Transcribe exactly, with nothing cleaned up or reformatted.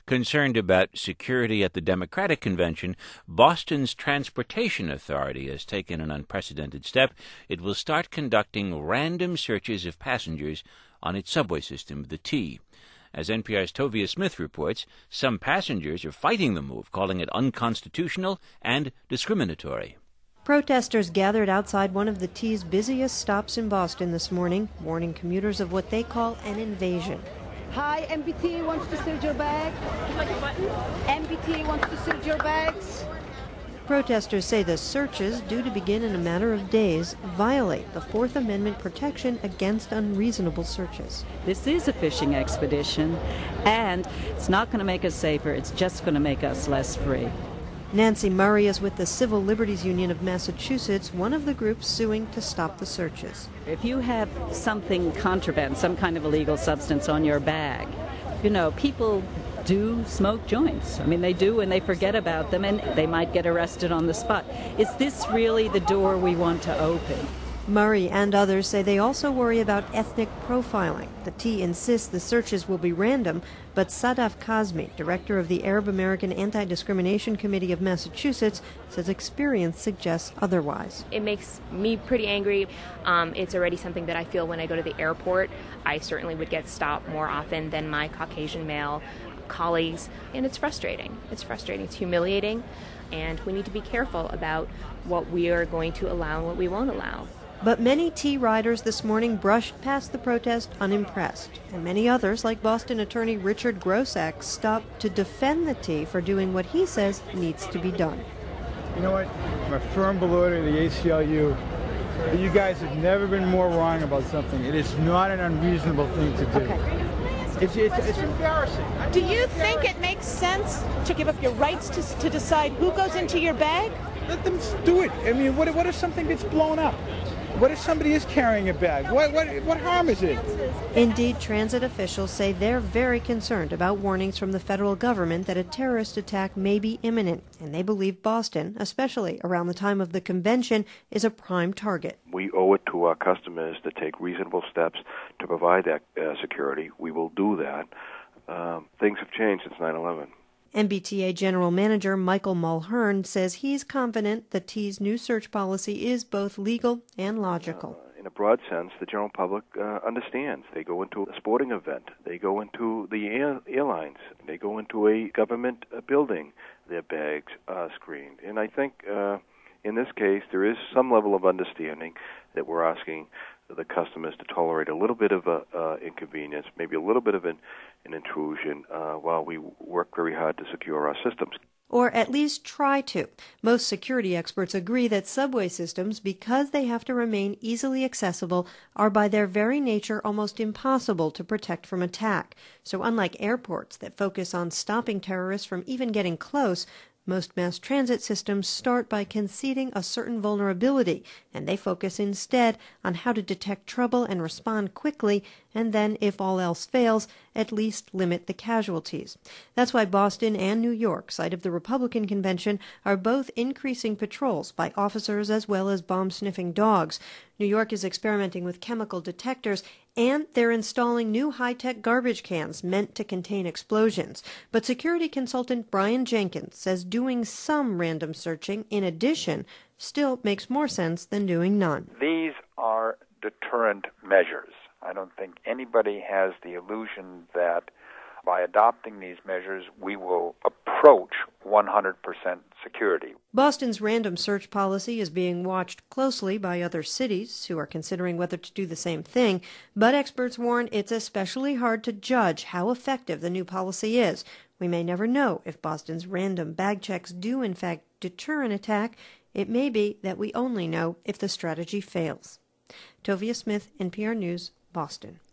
Concerned about security at the Democratic convention, Boston's Transportation Authority has taken an unprecedented step. It will start conducting random searches of passengers on its subway system, the T. As N P R's Tovia Smith reports, some passengers are fighting the move, calling it unconstitutional and discriminatory. Protesters gathered outside one of the T's busiest stops in Boston this morning, warning commuters of what they call an invasion. Hi, M B T wants to search your bag. Like a button? M B T wants to search your bags. Protesters say the searches, due to begin in a matter of days, violate the Fourth Amendment protection against unreasonable searches. This is a fishing expedition, and it's not going to make us safer. It's just going to make us less free. Nancy Murray is with the Civil Liberties Union of Massachusetts, one of the groups suing to stop the searches. If you have something contraband, some kind of illegal substance on your bag, you know, people do smoke joints. I mean, they do, and they forget about them, and they might get arrested on the spot. Is this really the door we want to open? Murray and others say they also worry about ethnic profiling. The T insists the searches will be random, but Sadaf Kazmi, director of the Arab American Anti-Discrimination Committee of Massachusetts, says experience suggests otherwise. It makes me pretty angry. Um, it's already something that I feel when I go to the airport. I certainly would get stopped more often than my Caucasian male colleagues, and it's frustrating. It's frustrating. It's humiliating, and we need to be careful about what we are going to allow and what we won't allow. But many T riders this morning brushed past the protest unimpressed, and many others, like Boston attorney Richard Grossack, stopped to defend the T for doing what he says needs to be done. You know what? I'm a firm believer of the A C L U. You guys have never been more wrong about something. It is not an unreasonable thing to do. Okay. It's, it's, it's embarrassing. Do you think it makes sense to give up your rights to, to decide who goes into your bag? Let them do it. I mean, what, what if something gets blown up? What if somebody is carrying a bag? What, what, what harm is it? Indeed, transit officials say they're very concerned about warnings from the federal government that a terrorist attack may be imminent, and they believe Boston, especially around the time of the convention, is a prime target. We owe it to our customers to take reasonable steps to provide that uh, security. We will do that. Um, things have changed since nine eleven. M B T A General Manager Michael Mulhern says he's confident the T's new search policy is both legal and logical. Uh, in a broad sense, the general public uh, understands. They go into a sporting event. They go into the air, airlines. They go into a government uh, building. Their bags are screened. And I think uh, in this case, there is some level of understanding that we're asking the customers to tolerate a little bit of a uh, inconvenience, maybe a little bit of an, an intrusion, uh, while we work very hard to secure our systems. Or at least try to. Most security experts agree that subway systems, because they have to remain easily accessible, are by their very nature almost impossible to protect from attack. So unlike airports that focus on stopping terrorists from even getting close, most mass transit systems start by conceding a certain vulnerability, and they focus instead on how to detect trouble and respond quickly, and then, if all else fails, at least limit the casualties. That's why Boston and New York, site of the Republican convention, are both increasing patrols by officers as well as bomb-sniffing dogs. New York is experimenting with chemical detectors, and they're installing new high-tech garbage cans meant to contain explosions. But security consultant Brian Jenkins says doing some random searching, in addition, still makes more sense than doing none. These are deterrent measures. I don't think anybody has the illusion that by adopting these measures, we will approach one hundred percent security. Boston's random search policy is being watched closely by other cities who are considering whether to do the same thing, but experts warn it's especially hard to judge how effective the new policy is. We may never know if Boston's random bag checks do in fact deter an attack. It may be that we only know if the strategy fails. Tovia Smith, N P R News, Boston.